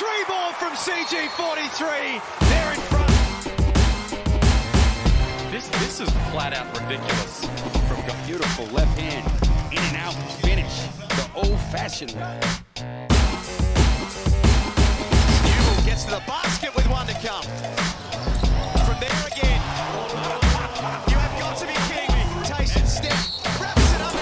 Three ball from CG43. They're in front. This is flat out ridiculous. From a beautiful left hand, in and out finish, the old-fashioned way. Newell gets to the basket with one to come. From there again. You have got to be kidding me. Tyson step, wraps it up.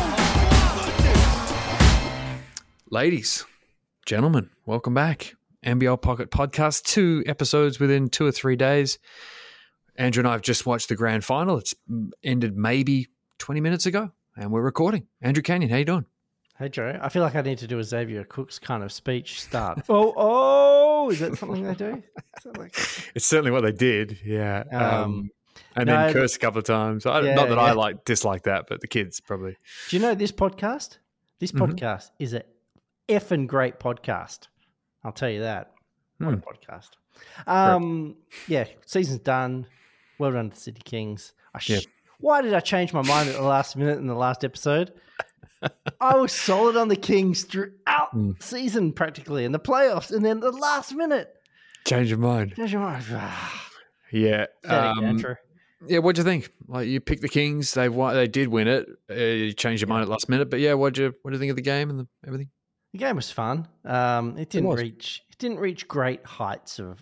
Ladies, gentlemen, welcome back. NBL Pocket Podcast, 2 episodes within 2 or 3 days. Andrew and I have just watched the grand final. It's ended maybe 20 minutes ago, and we're recording. Andrew Canyon, how you doing? Hey, Joe. I feel like I need to do a Xavier Cooks kind of speech start. Is that something they do? It's certainly what they did, yeah. Then curse a couple of times. I dislike that, but the kids probably. Do you know this podcast? This podcast is a effing great podcast. I'll tell you that. What a podcast. Yeah, season's done. Well done to the Sydney Kings. Why did I change my mind at the last minute in the last episode? I was solid on the Kings throughout the season practically, and the playoffs, and then the last minute. Change your mind. Yeah. Yeah, what'd you think? Like, you picked the Kings. They did win it. You changed your mind at the last minute, but yeah, what do you think of the game and everything? The game was fun. It didn't reach great heights of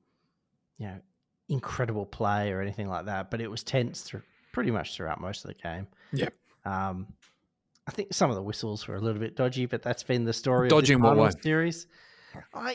incredible play or anything like that, but it was tense pretty much throughout most of the game. Yeah. I think some of the whistles were a little bit dodgy, but that's been the story of this final series. A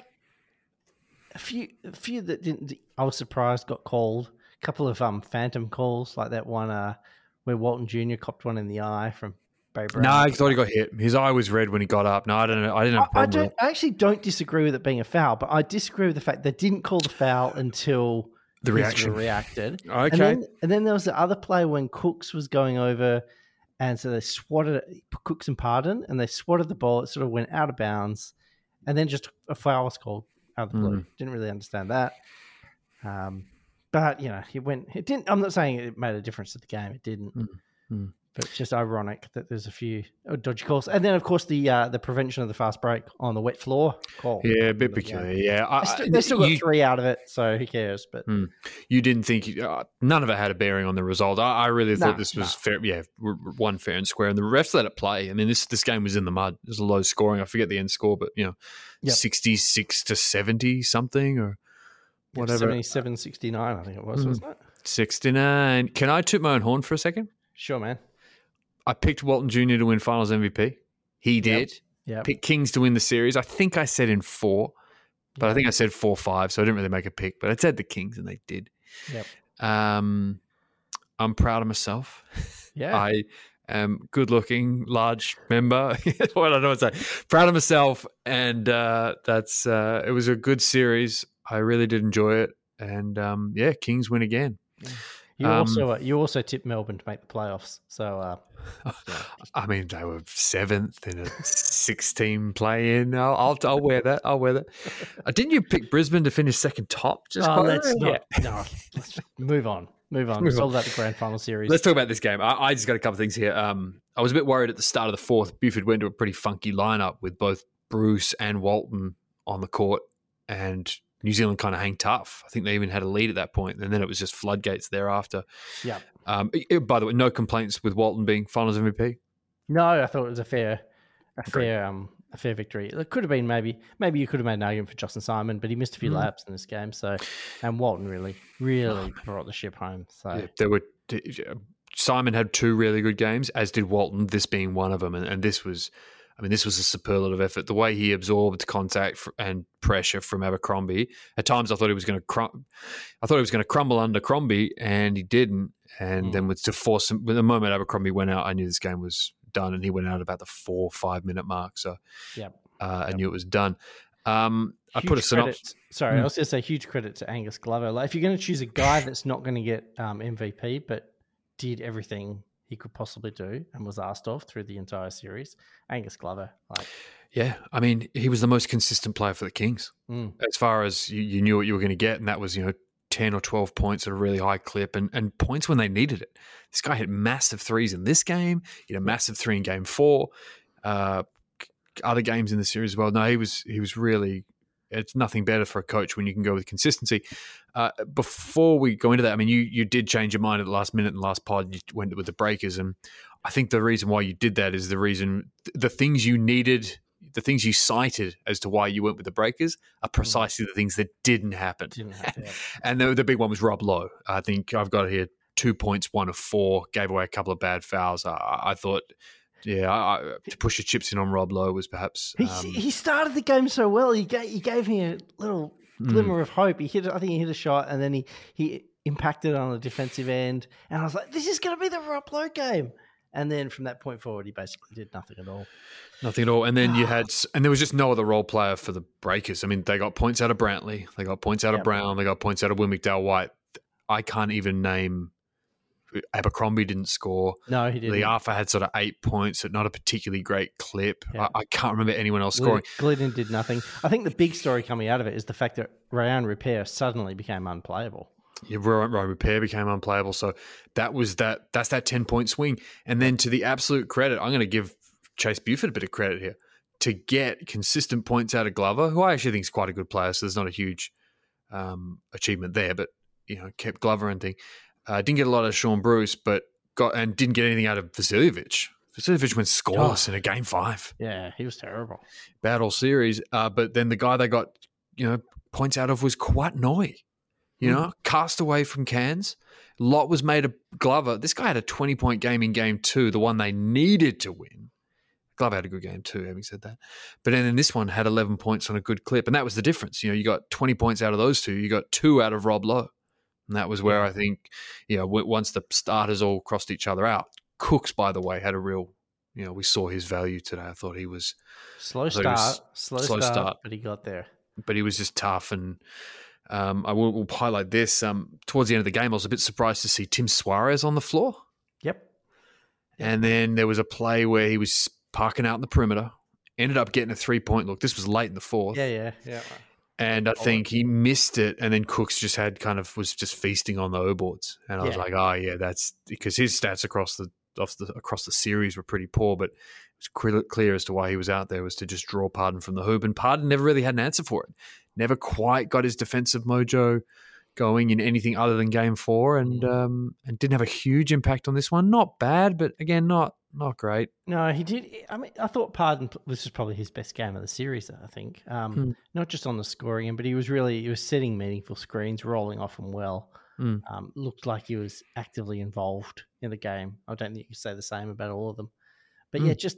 few that didn't. I was surprised got called. A couple of phantom calls, like that one where Walton Jr. copped one in the eye from Barry Brown. No, I thought he got hit. His eye was red when he got up. No, I don't know. I didn't have a problem with it. I actually don't disagree with it being a foul, but I disagree with the fact they didn't call the foul until the reaction reacted. Okay. And then there was the other play when Cooks was going over, and so they swatted it, Cooks and Pardon, and they swatted the ball. It sort of went out of bounds, and then just a foul was called out of the blue. Didn't really understand that. But it didn't. I'm not saying it made a difference to the game. It didn't. But it's just ironic that there's a few dodgy calls. And then, of course, the prevention of the fast break on the wet floor call. Yeah, a bit peculiar, yeah. They still got 3 out of it, so who cares? But you didn't think none of it had a bearing on the result. I really thought this was fair. Yeah, one fair and square. And the refs let it play. I mean, this game was in the mud. It was a low scoring. I forget the end score, but, 66 to 70 something or whatever. 77-69, I think it was, wasn't it? 69. Can I toot my own horn for a second? Sure, man. I picked Walton Jr. to win Finals MVP. He did. Yep. Picked Kings to win the series. I think I said in 4, but I think I said 4-5, so I didn't really make a pick. But I said the Kings, and they did. Yep. I'm proud of myself. Yeah. I am good-looking, large member. What I don't know what to say. Proud of myself, and that's it was a good series. I really did enjoy it, and Kings win again. Yeah. You also tipped Melbourne to make the playoffs. So, I mean, they were 7th in a 6-team play-in. I'll wear that. I'll wear that. Didn't you pick Brisbane to finish second top? Let's move on. It's all about the grand final series. Let's talk about this game. I just got a couple of things here. I was a bit worried at the start of the 4th. Buford went to a pretty funky lineup with both Bruce and Walton on the court, and New Zealand kind of hang tough. I think they even had a lead at that point, and then it was just floodgates thereafter. Yeah. By the way, no complaints with Walton being Finals MVP. No, I thought it was a fair victory. It could have been maybe you could have made an argument for Justin Simon, but he missed a few laps in this game. So, and Walton really brought the ship home. So Simon had 2 really good games, as did Walton. This being one of them, and this was. I mean, this was a superlative effort. The way he absorbed contact and pressure from Abercrombie. At times, I thought he was going to crumble under Crombie, and he didn't. And then to force him, the moment Abercrombie went out, I knew this game was done, and he went out about the 4-5 minute mark. So, I knew it was done. I put a synopsis. Sorry, I was going to say huge credit to Angus Glover. Like, if you're going to choose a guy that's not going to get MVP, but did everything he could possibly do and was asked of through the entire series, Angus Glover. Yeah, I mean, he was the most consistent player for the Kings. As far as you knew what you were going to get, and that was 10 or 12 points at a really high clip and points when they needed it. This guy hit massive threes in this game. He had a massive 3 in game 4. Other games in the series as well. No, he was really it's nothing better for a coach when you can go with consistency. Before we go into that, I mean, you did change your mind at the last minute in the last pod. You went with the Breakers, and I think the reason why you did that is the things you needed, the things you cited as to why you went with the Breakers are precisely the things that didn't happen. And the big one was Rob Lowe. I think I've got here 2 points, 1 of 4, gave away a couple of bad fouls. I thought, to push your chips in on Rob Lowe was perhaps... He started the game so well. He gave me a little glimmer of hope. I think he hit a shot, and then he impacted on the defensive end. And I was like, this is going to be the Rob Lowe game. And then from that point forward, he basically did nothing at all. Nothing at all. And then there was just no other role player for the Breakers. I mean, they got points out of Brantley. They got points out of Brown. They got points out of Will McDowell-White. I can't even name... Abercrombie didn't score. No, he didn't. Liafa had sort of 8 points, not a particularly great clip. Yeah. I can't remember anyone else scoring. Glidden did nothing. I think the big story coming out of it is the fact that Ryan Repair suddenly became unplayable. Yeah, Ryan Repair became unplayable. So that's that 10-point swing. And then to the absolute credit, I'm going to give Chase Buford a bit of credit here to get consistent points out of Glover, who I actually think is quite a good player. So there's not a huge achievement there, but kept Glover and thing. Didn't get a lot of Sean Bruce, but didn't get anything out of Vasiljevic. Vasiljevic went scoreless in a game 5. Yeah, he was terrible. Bad all series. But then the guy they got, points out of was Kawat Noi. Cast away from Cairns. A lot was made of Glover. This guy had a 20-point game in game 2, the one they needed to win. Glover had a good game too, having said that. But then in this one had 11 points on a good clip, and that was the difference. You got 20 points out of those two. You got 2 out of Rob Lowe. And that was where I think, once the starters all crossed each other out. Cooks, by the way, had a real, we saw his value today. I thought he was... Slow start, but he got there. But he was just tough. And I will highlight this. Towards the end of the game, I was a bit surprised to see Tim Suarez on the floor. Yep. And then there was a play where he was parking out in the perimeter, ended up getting a 3-point look. This was late in the 4th. Yeah. And I think he missed it, and then Cooks just was just feasting on the O boards, and I was like, that's because his stats across the series were pretty poor, but it was clear as to why he was out there was to just draw Pardon from the hoop, and Pardon never really had an answer for it. Never quite got his defensive mojo going in anything other than game 4, and didn't have a huge impact on this one. Not bad, but again, not great. No, he did. I mean, I thought Pardon, this was probably his best game of the series, I think. Not just on the scoring end, but he was setting meaningful screens, rolling off them well. Looked like he was actively involved in the game. I don't think you can say the same about all of them. But yeah, just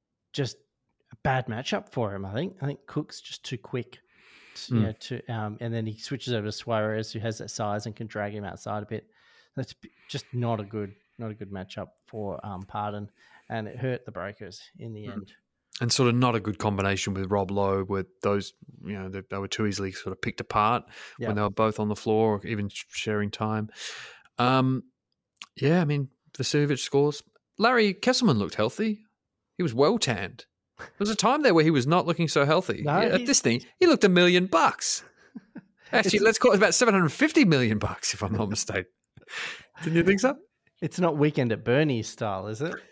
a bad matchup for him, I think. I think Cook's just too quick. And then he switches over to Suarez, who has that size and can drag him outside a bit. That's just not a good matchup for Pardon, and it hurt the Breakers in the end. And sort of not a good combination with Rob Lowe, with those, they were too easily sort of picked apart when they were both on the floor, or even sharing time. I mean, Vasiljevic scores. Larry Kesselman looked healthy. He was well tanned. There was a time there where he was not looking so healthy. No, at this thing, he looked $1 million. Actually, let's call it about $750 million, if I'm not mistaken. Didn't you think so? It's not Weekend at Bernie's style, is it?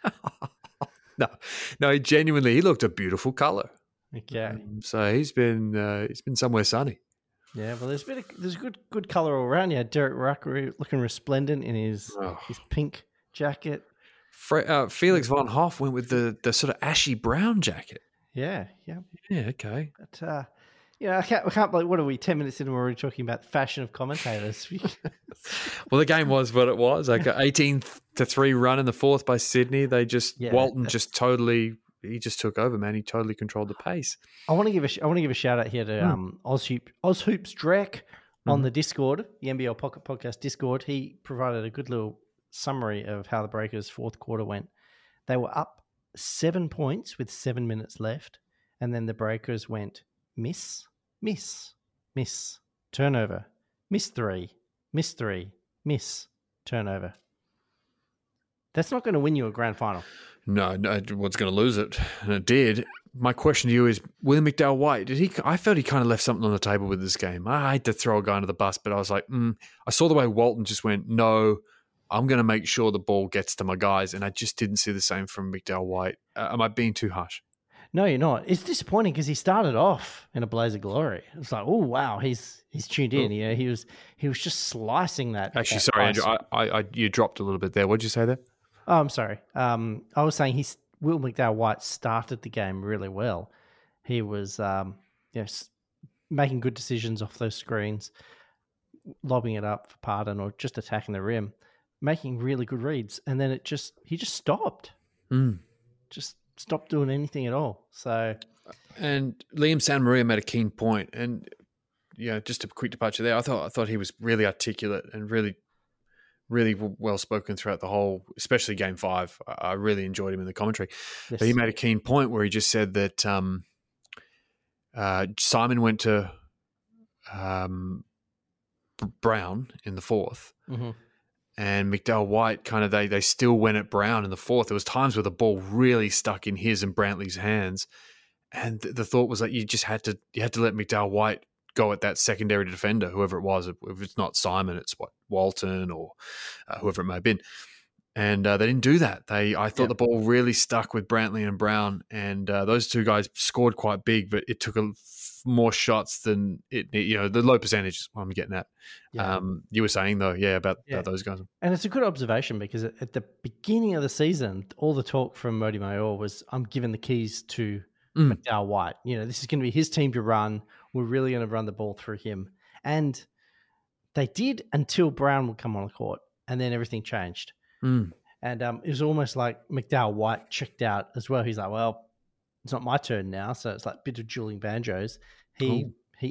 No, genuinely, he looked a beautiful colour. Okay. So he's been somewhere sunny. Yeah, well, there's good colour all around. You had Derek Ruck looking resplendent in his pink jacket. Felix von Hoff went with the sort of ashy brown jacket. Yeah. Yeah, okay. But I can't believe, what are we, 10 minutes in and we're already talking about the fashion of commentators? Well, the game was what it was. Like 18-3 run in the 4th by Sydney. They just Walton just totally, he just took over, man. He totally controlled the pace. I want to give a shout out here to Ozhoops Drek on the Discord, the NBL Pocket Podcast Discord. He provided a good little summary of how the Breakers' 4th quarter went. They were up 7 points with 7 minutes left, and then the Breakers went miss, turnover, miss 3, miss, turnover. That's not going to win you a grand final. No, what's going to lose it? And it did. My question to you is, William McDowell-White, I felt he kind of left something on the table with this game. I hate to throw a guy under the bus, but I was like, I saw the way Walton just went, no, I'm going to make sure the ball gets to my guys, and I just didn't see the same from McDowell-White. Am I being too harsh? No, you're not. It's disappointing because he started off in a blaze of glory. It's like, oh wow, he's tuned in. You know, he was just slicing that. Actually, that sorry, ice. Andrew, you dropped a little bit there. What did you say there? Oh, I'm sorry. I was saying Will McDowell-White started the game really well. He was making good decisions off those screens, lobbing it up for Pardon or just attacking the rim, making really good reads, and then he just stopped. Just stopped doing anything at all. So, and Liam San Maria made a keen point, and just a quick departure there. I thought he was really articulate and really, really well spoken throughout the whole, especially Game 5. I really enjoyed him in the commentary. yes. But he made a keen point where he just said that Simon went to Brown in the fourth. Mm-hmm. And McDowell-White kind of they still went at Brown in the fourth. There was times where the ball really stuck in his and Brantley's hands, and the thought was that you had to let McDowell-White go at that secondary defender, whoever it was. If it's not Simon, it's Walton or whoever it may have been. And they didn't do that. I thought the ball really stuck with Brantley and Brown, and those two guys scored quite big, but it took more shots than the low percentage is what I'm getting at. Yeah. You were saying though, about those guys. And it's a good observation because at the beginning of the season, all the talk from Mody Maor was, I'm giving the keys to McDowell-White. This is going to be his team to run. We're really going to run the ball through him. And they did until Brown would come on the court, and then everything changed. And it was almost like McDowell-White checked out as well. He's like, well, it's not my turn now. So it's like a bit of dueling banjos. He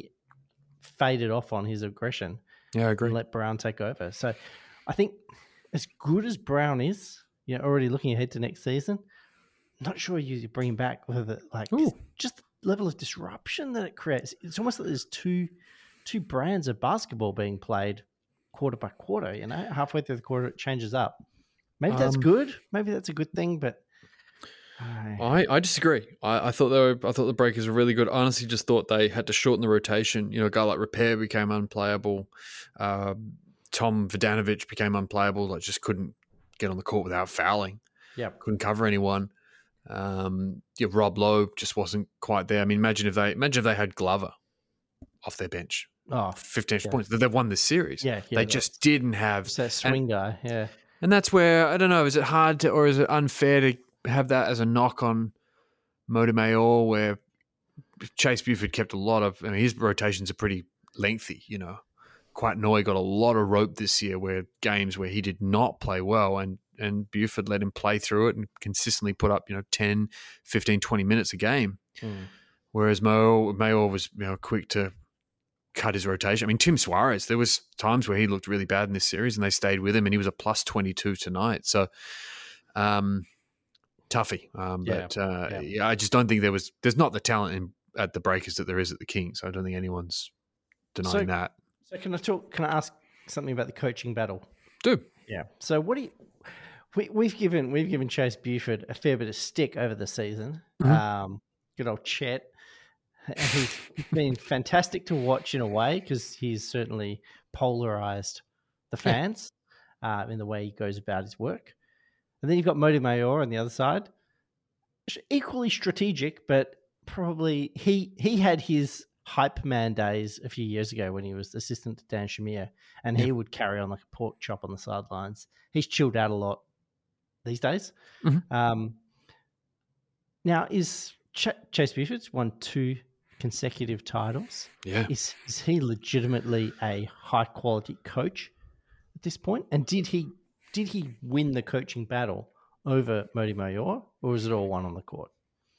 faded off on his aggression. Yeah, I agree. And let Brown take over. So I think as good as Brown is, already looking ahead to next season, I'm not sure you bring him back with just the level of disruption that it creates. It's almost like there's two brands of basketball being played quarter by quarter. Halfway through the quarter, it changes up. Maybe that's good. Maybe that's a good thing, but I disagree. I thought the Breakers were really good. I honestly just thought they had to shorten the rotation. A guy like Repair became unplayable. Tom Vodanovic became unplayable. Just couldn't get on the court without fouling. Yeah, couldn't cover anyone. Rob Lowe just wasn't quite there. I mean, imagine if they had Glover off their bench. 15 extra points. They've won this series. They just didn't have that swing guy. Yeah. And that's where, I don't know, is it hard to, or is it unfair to have that as a knock on Mody Maor, where Chase Buford kept his rotations are pretty lengthy, Quite Noy got a lot of rope this year games where he did not play well, and Buford let him play through it and consistently put up, 10, 15, 20 minutes a game. Whereas Maor was, quick to cut his rotation. I mean, Tim Suarez, there was times where he looked really bad in this series and they stayed with him, and he was a plus 22 tonight. So, toughie. I just don't think there's not the talent at the Breakers that there is at the Kings. I don't think anyone's denying that. So can I ask something about the coaching battle? Do. Yeah. So we've given Chase Buford a fair bit of stick over the season. Good old Chet. He's been fantastic to watch in a way because he's certainly polarized the fans in the way he goes about his work. And then you've got Mody Maor on the other side. Equally strategic, but probably he had his hype man days a few years ago when he was assistant to Dan Shamir, and he would carry on like a pork chop on the sidelines. He's chilled out a lot these days. Now, is Chase Buford's won 2 consecutive titles? Yeah. Is he legitimately a high quality coach at this point? And did he win the coaching battle over Mody Maor, or was it all one on the court?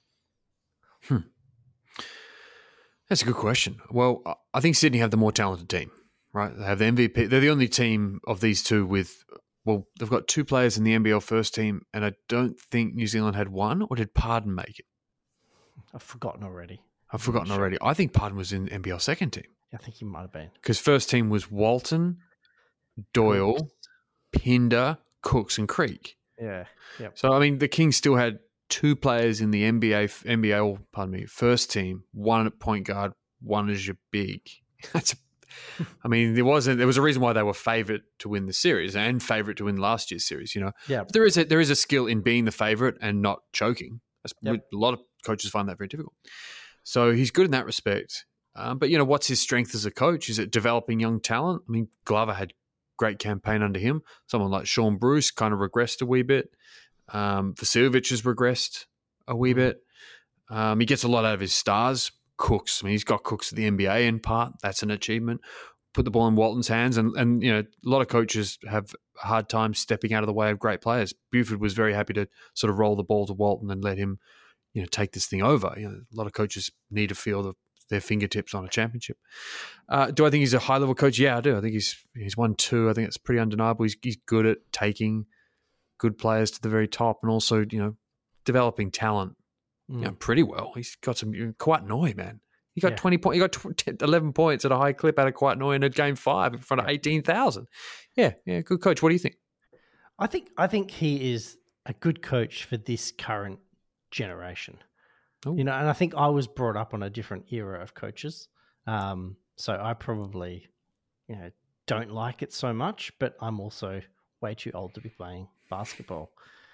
That's a good question. Well, I think Sydney have the more talented team, right? They have the MVP. They're the only team of these two they've got 2 players in the NBL first team, and I don't think New Zealand had one, or did Pardon make it? I've forgotten already. I think Pardon was in NBL second team. I think he might have been. Because first team was Walton, Doyle, Pinder, Cooks, and Creek. Yeah. Yep. So, I mean, the Kings still had 2 players in the NBL first team, one at point guard, one as your big. There was a reason why they were favourite to win the series and favourite to win last year's series, Yeah. But there is a skill in being the favourite and not choking. A lot of coaches find that very difficult. So he's good in that respect. But, what's his strength as a coach? Is it developing young talent? I mean, Glover had great campaign under him. Someone like Sean Bruce kind of regressed a wee bit. Vasiljevic has regressed a wee bit. He gets a lot out of his stars. Cooks. I mean, he's got Cooks at the NBA in part. That's an achievement. Put the ball in Walton's hands. And a lot of coaches have a hard time stepping out of the way of great players. Buford was very happy to sort of roll the ball to Walton and let him, take this thing over. A lot of coaches need to feel their fingertips on a championship. Do I think he's a high-level coach? Yeah, I do. I think he's won 2. I think it's pretty undeniable. He's good at taking good players to the very top and also, developing talent pretty well. He's got some Kawhi, man. He got 20 points. He got 11 points at a high clip out of Kawhi in a game 5 in front of 18,000. Yeah, good coach. What do you think? I think he is a good coach for this current generation. Ooh. And I think I was brought up on a different era of coaches. So I probably, don't like it so much, but I'm also way too old to be playing basketball.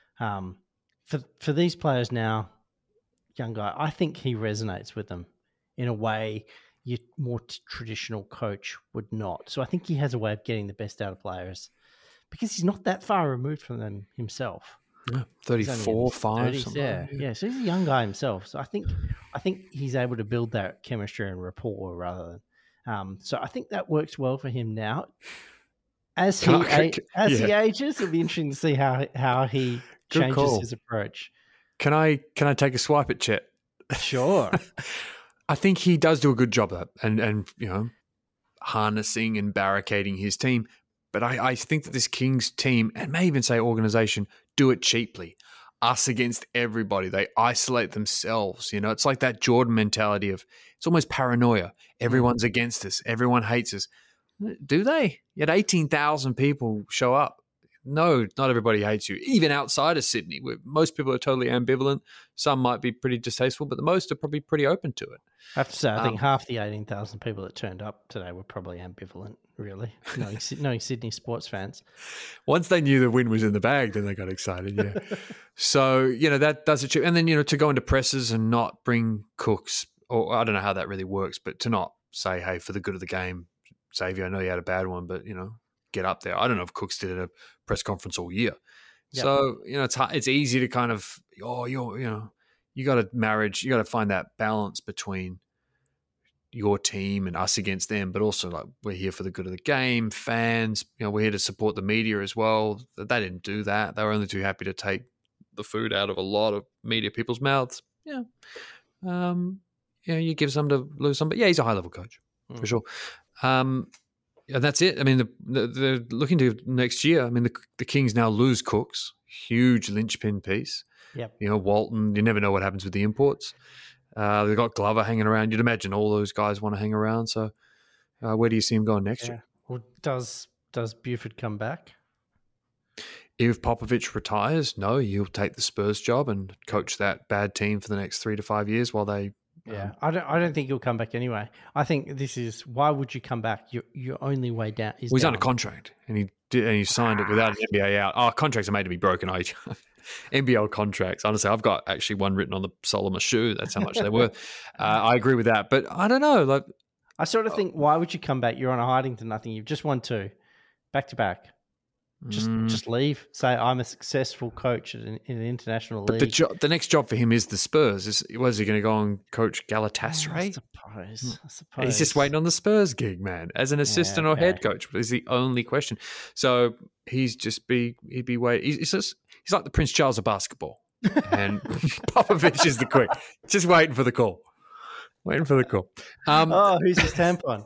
For these players now, young guy, I think he resonates with them in a way your more traditional coach would not. So I think he has a way of getting the best out of players because he's not that far removed from them himself. Yeah, 34, 5, 30s, something. Yeah. So he's a young guy himself. So I think he's able to build that chemistry and rapport rather than. So I think that works well for him now. As he ages, it'll be interesting to see how he changes his approach. Can I take a swipe at Chet? Sure. I think he does do a good job of that and harnessing and barricading his team. But I think that this Kings team, and may even say organization, do it cheaply. Us against everybody. They isolate themselves. It's like that Jordan mentality of it's almost paranoia. Everyone's against us. Everyone hates us. Do they? Yet 18,000 people show up. No, not everybody hates you. Even outside of Sydney, where most people are totally ambivalent. Some might be pretty distasteful, but the most are probably pretty open to it. I have to say, I think half the 18,000 people that turned up today were probably ambivalent, really, knowing Sydney sports fans. Once they knew the win was in the bag, then they got excited, yeah. So, that does it. And then, to go into presses and not bring Cooks, or I don't know how that really works, but to not say, hey, for the good of the game, Xavier, I know you had a bad one, but, get up there. I don't know if Cooks did a press conference all year. Yep. So, it's hard, it's easy to kind of, you got to find that balance between your team and us against them, but also like we're here for the good of the game, fans, we're here to support the media as well. They didn't do that. They were only too happy to take the food out of a lot of media people's mouths. Yeah. You give some to lose some, but yeah, he's a high level coach for sure. And that's it. I mean, they're looking to next year. I mean, the Kings now lose Cooks, huge linchpin piece. Yep. Walton, you never know what happens with the imports. They've got Glover hanging around. You'd imagine all those guys want to hang around. So where do you see him going next year? Well, does Buford come back? If Popovich retires, no, he'll take the Spurs job and coach that bad team for the next 3 to 5 years while they... Yeah, I don't think he'll come back anyway. I think this is why would you come back? Your only way down is he's down. under contract and he signed it without an NBA out. Oh, contracts are made to be broken. NBL contracts. Honestly, I've got actually one written on the sole of my shoe. That's how much they're worth. I agree with that, but I don't know. Like, I sort of think, why would you come back? You're on a hiding to nothing. You've just won 2, back to back. Just leave. Say I'm a successful coach in an international league. But the next job for him is the Spurs. Was he going to go and coach Galatasaray? I suppose. He's just waiting on the Spurs gig, man, as an assistant or head coach. Is the only question. So he'd be waiting. He's like the Prince Charles of basketball, and Popovich is the quick, just waiting for the call. Waiting for the call. Who's his tampon?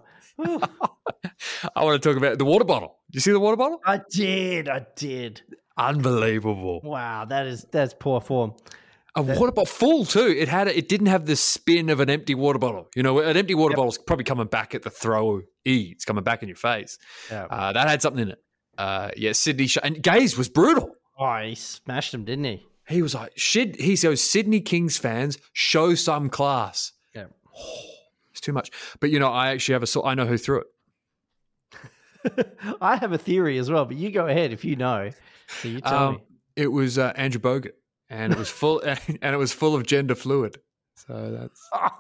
I want to talk about the water bottle. Did you see the water bottle? I did. Unbelievable. Wow, that's poor form. Water bottle full too. It didn't have the spin of an empty water bottle. An empty water bottle's probably coming back at the throw. It's coming back in your face. Yeah. That had something in it. Sydney and Gaze was brutal. Oh, he smashed him, didn't he? He was like, shit. He says, Sydney Kings fans, show some class. Yeah. It's too much. But, I actually have I know who threw it. I have a theory as well, but you go ahead if you know. So you tell me. It was Andrew Bogut, and it was full, and it was full of gender fluid. So that's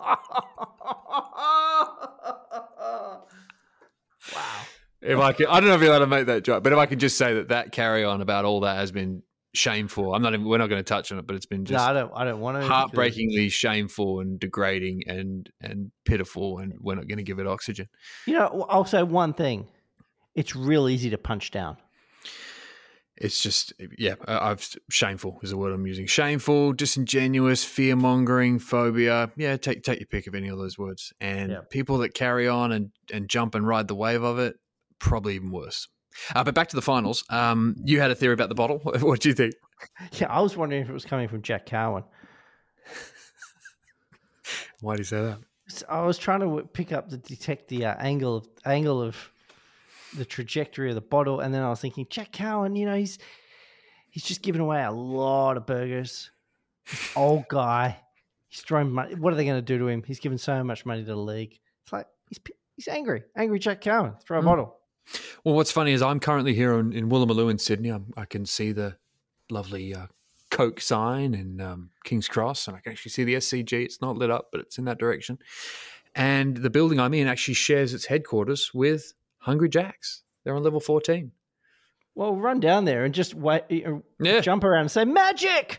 Wow. if I can. I don't know if you're allowed to make that joke, but if I can just say that carry on about all that has been shameful. We're not going to touch on it, but it's been just No, I don't want to. heartbreakingly shameful and degrading and pitiful, and we're not going to give it oxygen. You know, I'll say one thing. It's real easy to punch down. It's just, shameful is the word I'm using. Shameful, disingenuous, fear-mongering, phobia. Yeah, take your pick of any of those words. And people that carry on and jump and ride the wave of it, probably even worse. But back to the finals. You had a theory about the bottle. What do you think? Yeah, I was wondering if it was coming from Jack Cowan. Why do you say that? I was trying to detect the angle of the trajectory of the bottle, and then I was thinking, Jack Cowan, you know, he's just giving away a lot of burgers. Old guy, he's throwing money. What are they going to do to him? He's given so much money to the league. It's like he's angry Jack Cowan. Throw a bottle. Well, what's funny is I'm currently here in Woolloomooloo in Sydney. I can see the lovely Coke sign in King's Cross, and I can actually see the SCG. It's not lit up, but it's in that direction. And the building I'm in actually shares its headquarters with Hungry Jack's. They're on level 14. Well, run down there and just jump around and say, Magic!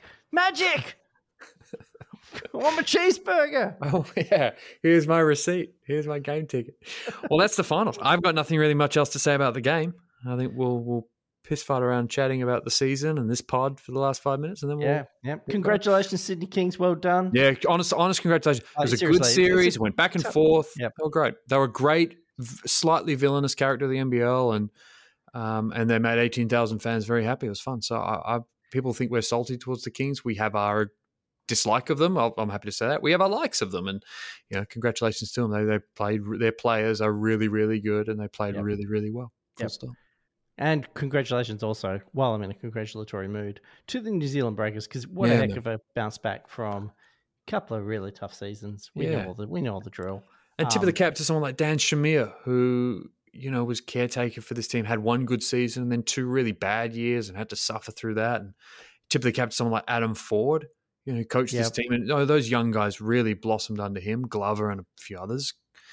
I want my cheeseburger. Oh, yeah. Here's my receipt. Here's my game ticket. Well, that's the finals. I've got nothing really much else to say about the game. I think we'll piss fart around chatting about the season and this pod for the last 5 minutes, and then we'll Congratulations, Sydney Kings. Well done. Yeah, honest congratulations. It was a good series. It went back and forth. Yep. They were great. They were a great, slightly villainous character of the NBL, and they made 18,000 fans very happy. It was fun. So people think we're salty towards the Kings. We have our dislike of them. I'm happy to say that. We have our likes of them, and congratulations to them. They played. Their players are really, really good, and they played really, really well. Full stop. And congratulations also, while I'm in a congratulatory mood, to the New Zealand Breakers, because what a heck of a bounce back from a couple of really tough seasons. We know all the drill. And tip of the cap to someone like Dan Shamir, who was caretaker for this team, had one good season and then two really bad years and had to suffer through that. And tip of the cap to someone like Adam Ford, who coached this team. And those young guys really blossomed under him, Glover and a few others.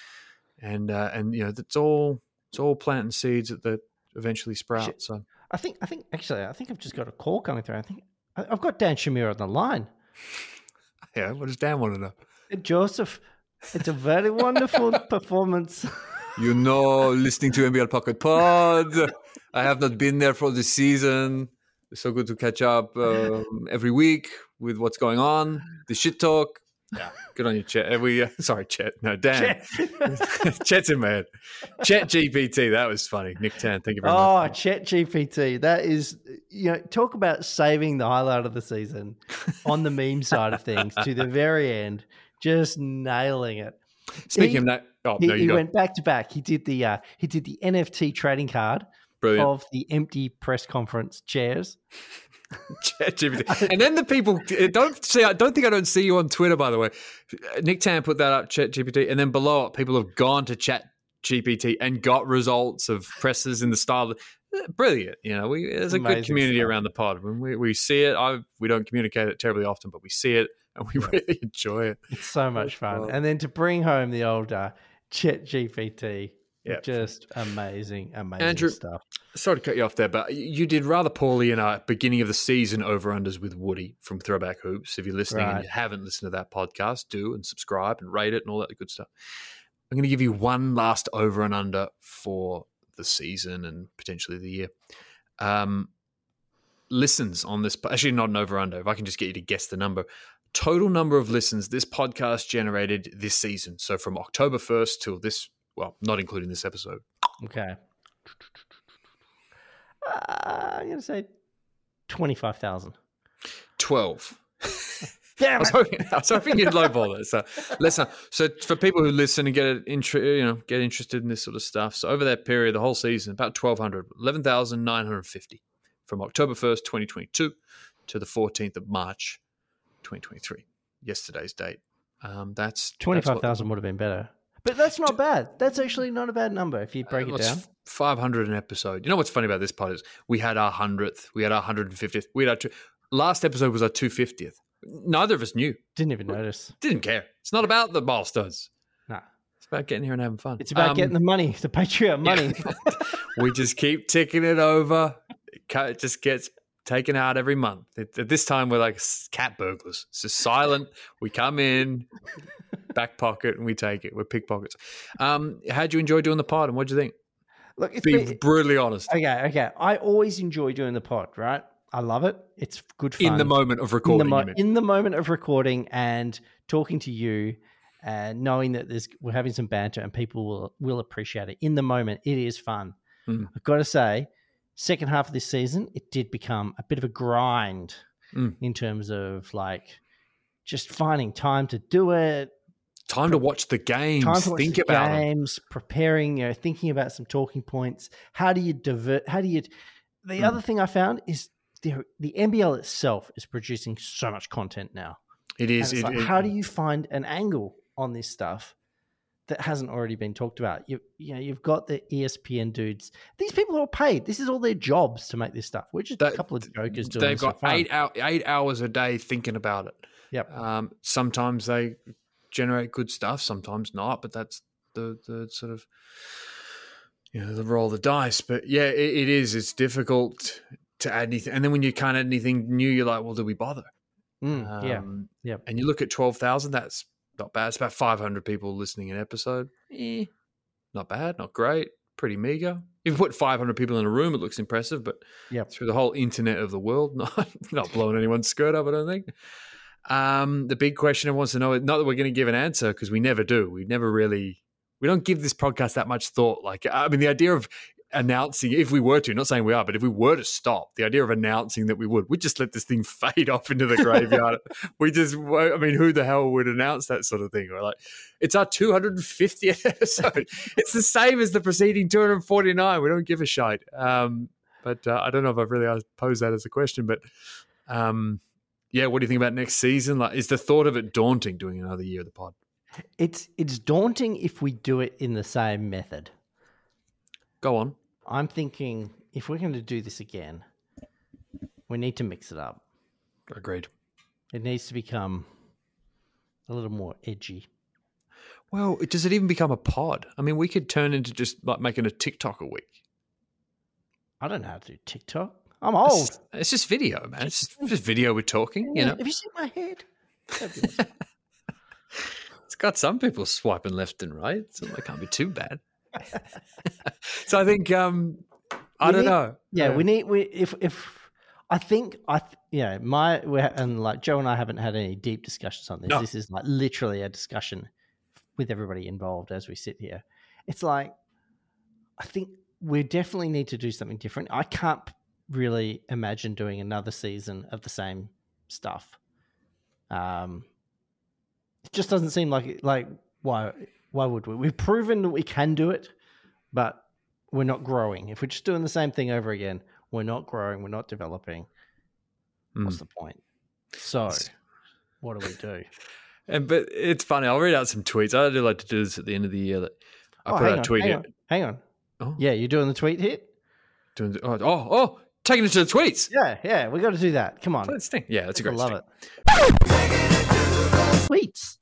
And it's all planting seeds that eventually sprout. So I think I've just got a call coming through. I think I've got Dan Shamir on the line. Yeah, what does Dan want to know? Joseph, it's a very wonderful performance. Listening to NBL Pocket Pod. I have not been there for the season. It's so good to catch up every week with what's going on. The shit talk. Yeah, good on you, Chet. Sorry, Chet. No, Dan. Chet's in my head. Chet GPT. That was funny. Nick Tan, thank you very much. Oh, Chet GPT. That is, talk about saving the highlight of the season on the meme side of things to the very end, just nailing it. Speaking of that, he went back to back. He did the NFT trading card of the empty press conference chairs. ChatGPT. And then the people I don't think I don't see you on Twitter, by the way. Nick Tan put that up, ChatGPT, and then below it, people have gone to ChatGPT and got results of presses in the style. Brilliant. There's a good community around the pod. When we see it, we don't communicate it terribly often, but we see it and we really enjoy it. It's so much fun. And then to bring home the old ChatGPT. Yep. Just amazing Andrew, stuff. Sorry to cut you off there, but you did rather poorly in our beginning of the season over-unders with Woody from Throwback Hoops. If you're listening and you haven't listened to that podcast, do and subscribe and rate it and all that good stuff. I'm going to give you one last over and under for the season and potentially the year. Listens on this, actually not an over-under, if I can just get you to guess the number. Total number of listens this podcast generated this season. So from October 1st till this, well, not including this episode. Okay. I'm going to say 25,000. 12. Damn it. I was hoping you'd lowball it. So for people who listen and get interested in this sort of stuff, so over that period, the whole season, about 1,200, 11,950 from October 1st, 2022 to the 14th of March, 2023, yesterday's date. That's 25,000 would have been better. But that's not bad. That's actually not a bad number if you break it down. 500 an episode. You know what's funny about this pod is we had our 100th, we had our 150th, last episode was our 250th. Neither of us knew. Didn't even notice. Didn't care. It's not about the milestones. No. It's about getting here and having fun. It's about getting the money, the Patreon money. We just keep ticking it over. It just gets taken out every month. At this time, we're like cat burglars. It's just silent. We come in, back pocket, and we take it. We're pickpockets. How'd you enjoy doing the pod, and what'd you think? Look, it's Be brutally honest. Okay. I always enjoy doing the pod, right? I love it. It's good fun. In the moment of recording. In the moment of recording and talking to you and knowing that we're having some banter and people will appreciate it. In the moment, it is fun. I've got to say, second half of this season, it did become a bit of a grind in terms of like just finding time to do it. Time to watch the games. Think about games, preparing, thinking about some talking points. How do you divert? The other thing I found is the NBL itself is producing so much content now. It is. How do you find an angle on this stuff that hasn't already been talked about? You've got the ESPN dudes. These people are paid. This is all their jobs to make this stuff. We're just a couple of jokers doing They've got 8 hours a day thinking about it. Yep. Sometimes they generate good stuff, sometimes not, but that's the sort of the roll of the dice. But yeah, it is. It's difficult to add anything, and then when you can't add anything new, you're like, well, do we bother? Yeah. And you look at 12,000. That's not bad. It's about 500 people listening an episode. Not bad, not great, pretty meager. If you put 500 people in a room, it looks impressive, but through the whole internet of the world, not blowing anyone's skirt up, I don't think. The big question everyone wants to know, not that we're going to give an answer because we never do. We don't give this podcast that much thought. Like, I mean, the idea of announcing, if we were to, not saying we are, but if we were to stop, the idea of announcing that we'd just let this thing fade off into the graveyard. Who the hell would announce that sort of thing? We're like, it's our 250th episode. It's the same as the preceding 249. We don't give a shite. But I don't know if I've really posed that as a question, but yeah, what do you think about next season? Like, is the thought of it daunting, doing another year of the pod? It's daunting if we do it in the same method. Go on. I'm thinking if we're going to do this again, we need to mix it up. Agreed. It needs to become a little more edgy. Well, does it even become a pod? I mean, we could turn into just like making a TikTok a week. I don't know how to do TikTok. I'm old. It's just video, man. It's just video with talking, you know. Have you seen my head? It's got some people swiping left and right, so it can't be too bad. So I think I don't know. Yeah, and like Joe and I haven't had any deep discussions on this. No. This is like literally a discussion with everybody involved as we sit here. It's like I think we definitely need to do something different. I can't really imagine doing another season of the same stuff. It just doesn't seem like why would we? We've proven that we can do it, but we're not growing. If we're just doing the same thing over again, we're not growing, we're not developing. What's the point? So what do we do? But it's funny, I'll read out some tweets. I do like to do this at the end of the year. That I put out a tweet here. Hang on. Oh. Yeah, you're doing the tweet hit? Taking it to the tweets. Yeah, we got to do that. Come on. Yeah, that's a great love sting. It. Tweets.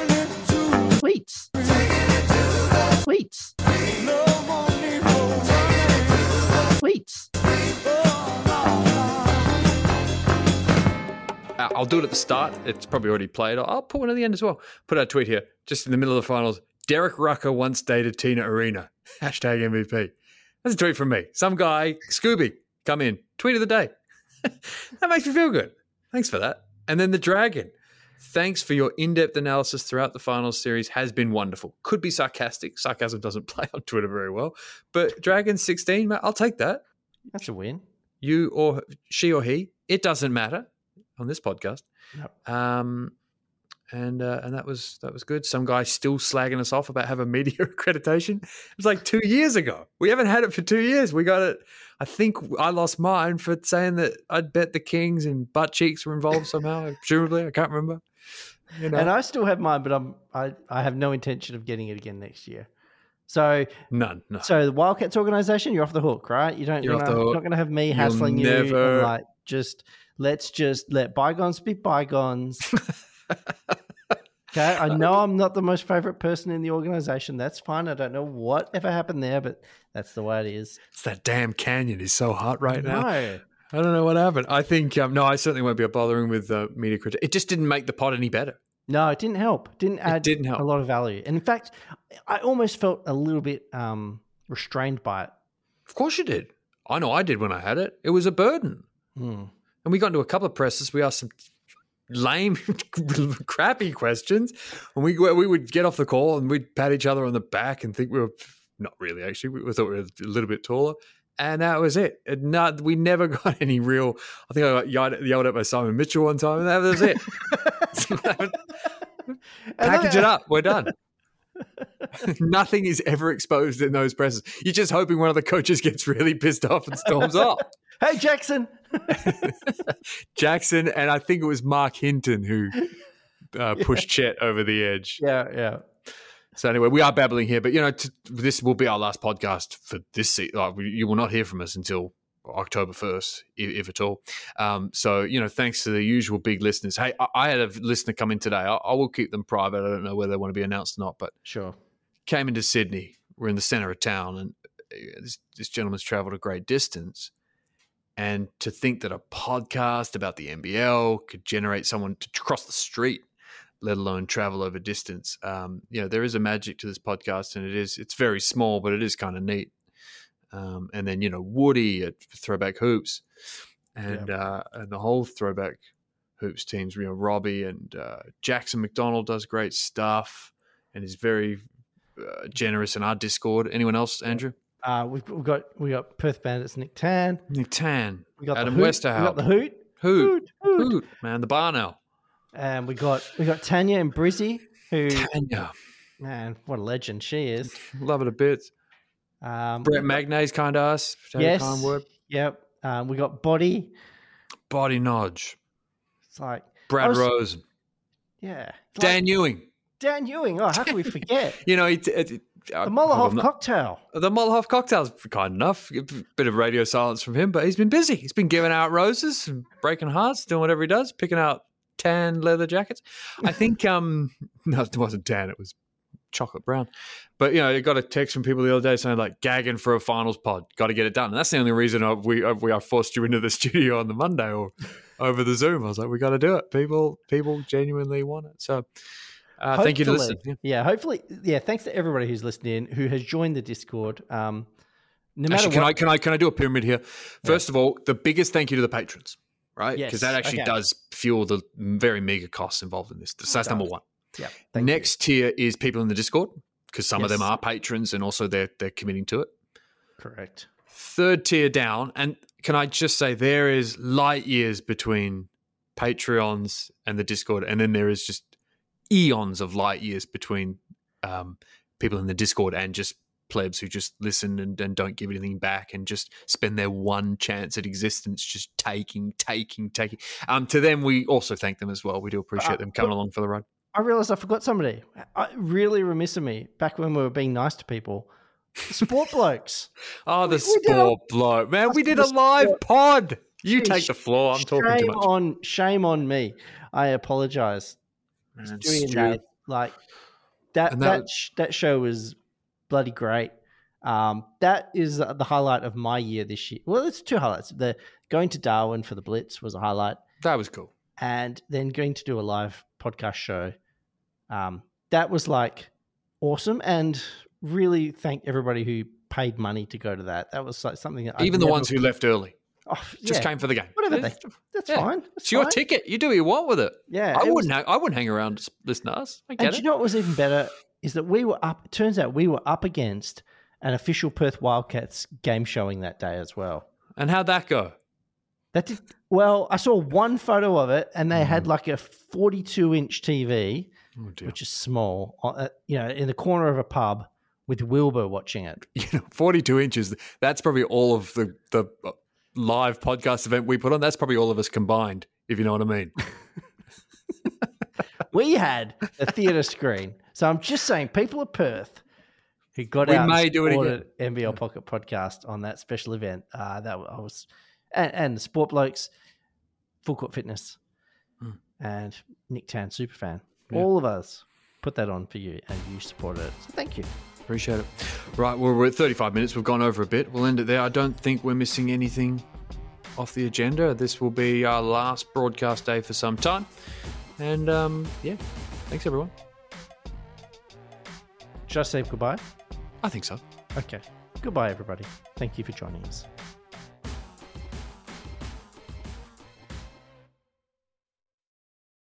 I'll do it at the start. It's probably already played. I'll put one at the end as well. Put out a tweet here, just in the middle of the finals. Derek Rucker once dated Tina Arena. #MVP. That's a tweet from me. Some guy, Scooby, come in. Tweet of the day. That makes me feel good. Thanks for that. And then the Dragon. Thanks for your in-depth analysis throughout the finals series. Has been wonderful. Could be sarcastic. Sarcasm doesn't play on Twitter very well. But Dragon 16, I'll take that. That's a win. You or she or he, it doesn't matter on this podcast. Yep. And that was good. Some guy still slagging us off about having media accreditation. It was like 2 years ago. We haven't had it for 2 years. We got it. I think I lost mine for saying that I'd bet the Kings and butt cheeks were involved somehow. Presumably, I can't remember. You know. And I still have mine, but I have no intention of getting it again next year. So none. No. So the Wildcats organization, you're off the hook, right? You're not going to have me hassling you. let's just let bygones be bygones. Okay, I know I'm not the most favorite person in the organization. That's fine. I don't know whatever happened there, but that's the way it is. It's that damn canyon is so hot right now. No. I don't know what happened. I think, no, I certainly won't be bothering with media critique. It just didn't make the pod any better. No, it didn't help. Didn't add a lot of value. And in fact, I almost felt a little bit restrained by it. Of course you did. I know I did when I had it. It was a burden. And we got into a couple of presses. We asked some lame, crappy questions. And we would get off the call and we'd pat each other on the back and think we were, not really actually, we thought we were a little bit taller. And that was it. We never got any real, I think I got yelled at by Simon Mitchell one time and that was it. Package it up. We're done. Nothing is ever exposed in those presses. You're just hoping one of the coaches gets really pissed off and storms off. Hey, Jackson. Jackson, and I think it was Mark Hinton who pushed Chet over the edge. Yeah. So anyway, we are babbling here, but this will be our last podcast for this season. You will not hear from us until October 1st, if at all. So, thanks to the usual big listeners. Hey, I had a listener come in today. I will keep them private. I don't know whether they want to be announced or not, but sure. Came into Sydney. We're in the center of town, and this gentleman's traveled a great distance. And to think that a podcast about the NBL could generate someone to cross the street, let alone travel over distance. There is a magic to this podcast, and it's very small, but it is kind of neat. And then, Woody at Throwback Hoops and the whole Throwback Hoops teams, Robbie and Jackson McDonald does great stuff and is very generous in our Discord. Anyone else, Andrew? We got Perth Bandits, Nick Tan. We got Adam Westerhout. We got the Hoot. Man, the Barnell. And we got Tanya and Brizzy, who Tanya. Man, what a legend she is. Love it a bit. Brett Magnay's kind of us. Yes. Kind word. Yep. We got Body Nodge. It's like Brad Rose. Yeah. Dan Ewing. Oh, how can we forget? The Molotov cocktail. The Molotov cocktail's kind enough. A bit of radio silence from him, but he's been busy. He's been giving out roses, and breaking hearts, doing whatever he does, picking out tan leather jackets. I think, no, it wasn't tan. It was chocolate brown. But, I got a text from people the other day saying, like, gagging for a finals pod. Got to get it done. And that's the only reason we are forced you into the studio on the Monday or over the Zoom. I was like, we got to do it. People genuinely want it. So thank you to listen. Yeah, hopefully. Yeah, thanks to everybody who's listening, who has joined the Discord. No matter Actually, can I do a pyramid here? First of all, the biggest thank you to the patrons, right? Because that actually does fuel the very meager costs involved in this. So that's number one. Yeah. Next tier is people in the Discord, because some of them are patrons and also they're committing to it. Correct. Third tier down, and can I just say there is light years between Patreons and the Discord, and then there is just eons of light years between people in the Discord and just plebs who just listen and don't give anything back and just spend their one chance at existence just taking. To them, we also thank them as well. We do appreciate them coming along for the ride. I realized I forgot somebody. Really remiss of me back when we were being nice to people. Sport blokes. Oh, the sport bloke. Man, we did a live pod. You take the floor. I'm talking too much. Shame on me. I apologize. Man, that show was bloody great. That is the highlight of my year this year. Well, it's two highlights. The going to Darwin for the Blitz was a highlight. That was cool. And then going to do a live podcast show. That was like awesome, and really thank everybody who paid money to go to that. That was like something that even the ones who left early just came for the game. Whatever that's fine. It's your ticket. You do what you want with it. Yeah, I wouldn't hang around to listen to us. And you know what was even better is that we were up. It turns out we were up against an official Perth Wildcats game showing that day as well. And how'd that go? That did well. I saw one photo of it, and they had like a 42-inch TV, which is small, in the corner of a pub with Wilbur watching it. 42 inches. That's probably all of the live podcast event we put on. That's probably all of us combined, if you know what I mean. We had a theatre screen. So I'm just saying, people of Perth who got out and supported NBL Pocket Podcast on that special event, that I was, and the Sport Blokes, Full Court Fitness, and Nick Tan Superfan. Yeah. All of us put that on for you, and you supported it. So thank you. Appreciate it. Right, well, we're at 35 minutes. We've gone over a bit. We'll end it there. I don't think we're missing anything off the agenda. This will be our last broadcast day for some time. And, thanks, everyone. Should I say goodbye? I think so. Okay. Goodbye, everybody. Thank you for joining us.